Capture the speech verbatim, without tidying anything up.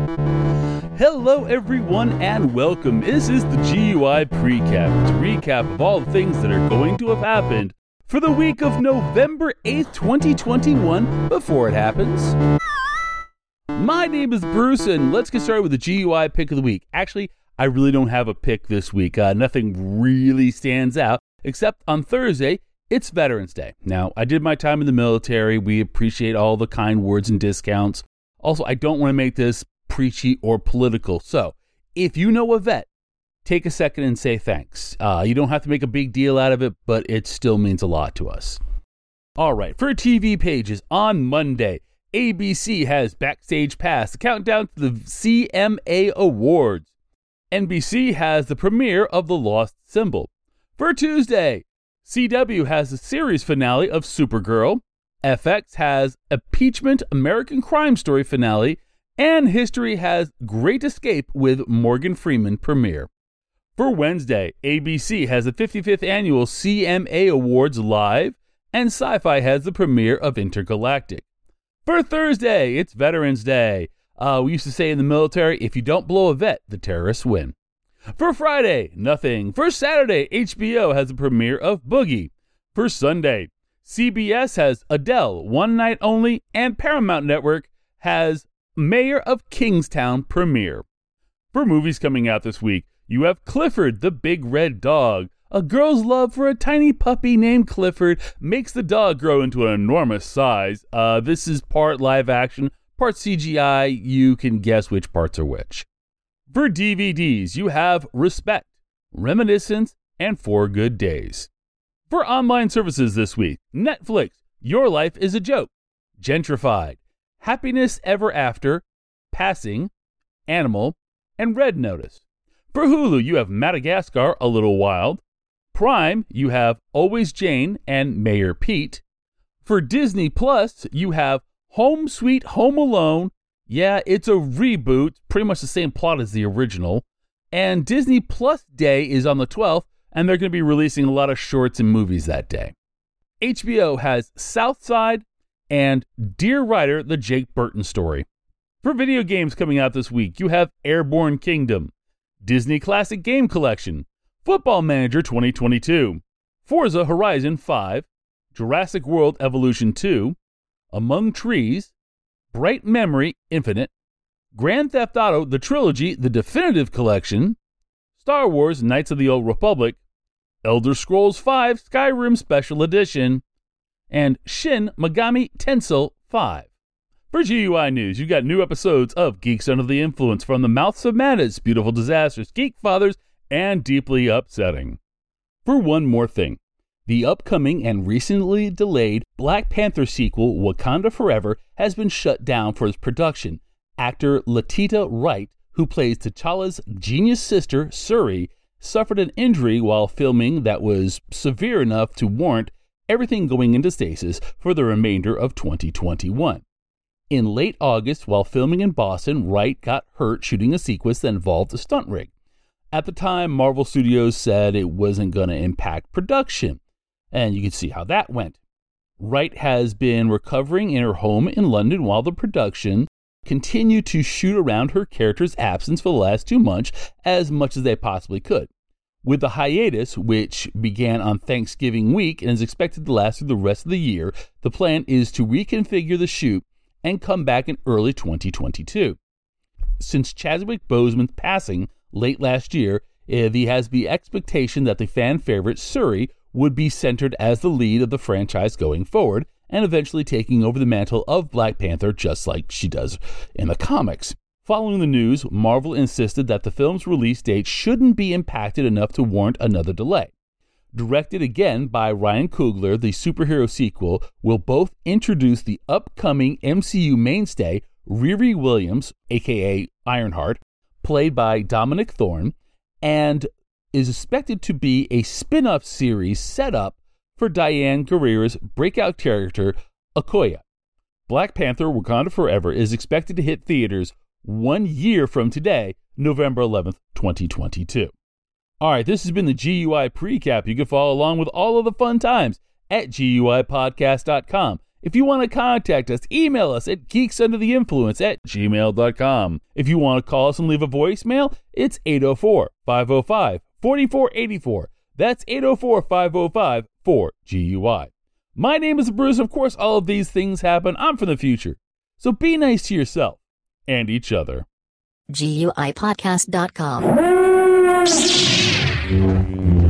Hello everyone and welcome. This is the G U I Precap. It's a recap of all the things that are going to have happened for the week of November eighth, twenty twenty-one, before it happens. My name is Bruce, and let's get started with the G U I pick of the week. Actually, I really don't have a pick this week. Uh, nothing really stands out, except on Thursday, it's Veterans Day. Now, I did my time in the military. We appreciate all the kind words and discounts. Also, I don't want to make this preachy or political. So, if you know a vet, take a second and say thanks. Uh, you don't have to make a big deal out of it, but it still means a lot to us. All right, for T V pages, on Monday, A B C has Backstage Pass, the countdown to the C M A Awards. N B C has the premiere of The Lost Symbol. For Tuesday, C W has the series finale of Supergirl. F X has Impeachment American Crime Story finale. And History has Great Escape with Morgan Freeman premiere. For Wednesday, A B C has the fifty-fifth annual C M A Awards live, and Sci-Fi has the premiere of Intergalactic. For Thursday, it's Veterans Day. Uh, we used to say in the military, if you don't blow a vet, the terrorists win. For Friday, nothing. For Saturday, H B O has the premiere of Boogie. For Sunday, C B S has Adele, One Night Only, and Paramount Network has Mayor of Kingstown premiere. For movies coming out this week, you have Clifford the Big Red Dog. A girl's love for a tiny puppy named Clifford makes the dog grow into an enormous size. Uh, this is part live action, part C G I. You can guess which parts are which. For D V Ds, you have Respect, Reminiscence, and Four Good Days. For online services this week, Netflix, Your Life is a Joke, Gentrified, Happiness Ever After, Passing, Animal, and Red Notice. For Hulu, you have Madagascar, A Little Wild. Prime, you have Always Jane and Mayor Pete. For Disney Plus, you have Home Sweet Home Alone. Yeah, it's a reboot, pretty much the same plot as the original. And Disney Plus Day is on the twelfth, and they're going to be releasing a lot of shorts and movies that day. H B O has Southside and Dear Writer, the Jake Burton story. For video games coming out this week, you have Airborne Kingdom, Disney Classic Game Collection, Football Manager twenty twenty-two, Forza Horizon five, Jurassic World Evolution two, Among Trees, Bright Memory Infinite, Grand Theft Auto The Trilogy, The Definitive Collection, Star Wars Knights of the Old Republic, Elder Scrolls five Skyrim Special Edition, and Shin Megami Tensei five. For G U I News, you got new episodes of Geeks Under the Influence from the Mouths of Madness, Beautiful Disasters, Geek Fathers, and Deeply Upsetting. For one more thing, the upcoming and recently delayed Black Panther sequel, Wakanda Forever, has been shut down for its production. Actor Letitia Wright, who plays T'Challa's genius sister, Shuri, suffered an injury while filming that was severe enough to warrant everything going into stasis for the remainder of twenty twenty-one. In late August, while filming in Boston, Wright got hurt shooting a sequence that involved a stunt rig. At the time, Marvel Studios said it wasn't going to impact production, and you can see how that went. Wright has been recovering in her home in London while the production continued to shoot around her character's absence for the last two months as much as they possibly could. With the hiatus, which began on Thanksgiving week and is expected to last through the rest of the year, the plan is to reconfigure the shoot and come back in early twenty twenty-two. Since Chadwick Boseman's passing late last year, there has the expectation that the fan favorite Shuri would be centered as the lead of the franchise going forward, and eventually taking over the mantle of Black Panther just like she does in the comics. Following the news, Marvel insisted that the film's release date shouldn't be impacted enough to warrant another delay. Directed again by Ryan Coogler, the superhero sequel will both introduce the upcoming M C U mainstay Riri Williams, aka Ironheart, played by Dominic Thorne, and is expected to be a spin-off series set up for Diane Guerrero's breakout character, Okoye. Black Panther Wakanda Forever is expected to hit theaters one year from today, November eleventh, twenty twenty-two. All right, this has been the G U I Precap. You can follow along with all of the fun times at G U I podcast dot com. If you want to contact us, email us at geeksundertheinfluence at gmail dot com. If you want to call us and leave a voicemail, it's eight oh four, five oh five, four four eight four. That's eight oh four, five oh five, four G U I. My name is Bruce. Of course, all of these things happen. I'm from the future. So be nice to yourself and each other. G U I podcast dot com